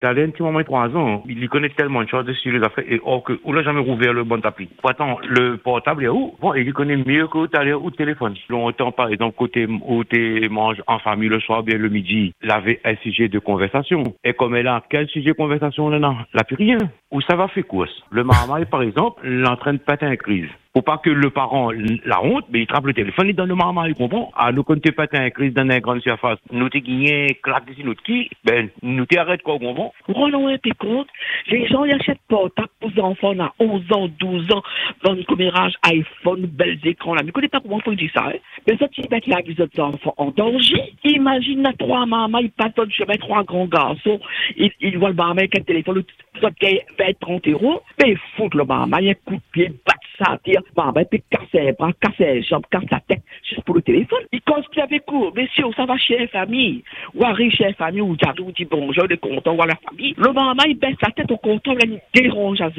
T'as un petit moment de 3 ans, il connaît tellement de choses sur les affaires, et or que, on l'a jamais rouvert le bon tapis. Pourtant, le portable est où? Bon, il connaît mieux que tout à l'heure, ou le téléphone. Longtemps, par exemple, côté, où tu manges en famille le soir, bien le midi, il avait un sujet de conversation. Et comme elle a, quel sujet de conversation, là, non? Là, plus rien. Où ça va faire course? Le maman, par exemple, l'entraîne de péter en crise. Pour pas que le parent la honte, mais il trappe le téléphone, il donne le maman, il comprend. Ah, nous, quand tu pété en crise dans une grande surface, nous t'es gagné, claque d'ici, nous qui, ben, nous t'es arrête quoi, comprend? Prenons un peu compte, les gens y achètent portables pour les enfants, on a 11 ans, 12 ans, dans le commérage, iPhone, belles écrans, là. Mais connais pas comment on dit ça, hein? Mais ça, tu mets là, les autres enfants en danger. Imagine, là, 3 mamans, ils passent dans le chemin, 3 grands garçons, ils voient le maman avec un téléphone, ça paye 20, 30 euros, mais ils foutent le maman, il y a un coup de pied, bat ça, tire, maman, puis casse les bras, casse les jambes, casse la tête, juste pour le téléphone. Ils cassent qu'il y avait cours, messieurs, ça va chez la famille, ou arrive chez la famille, ou j'arrive, ou dit bonjour, il est content, ou à la famille. Le maman, il baisse la tête au comptoir, il dérange à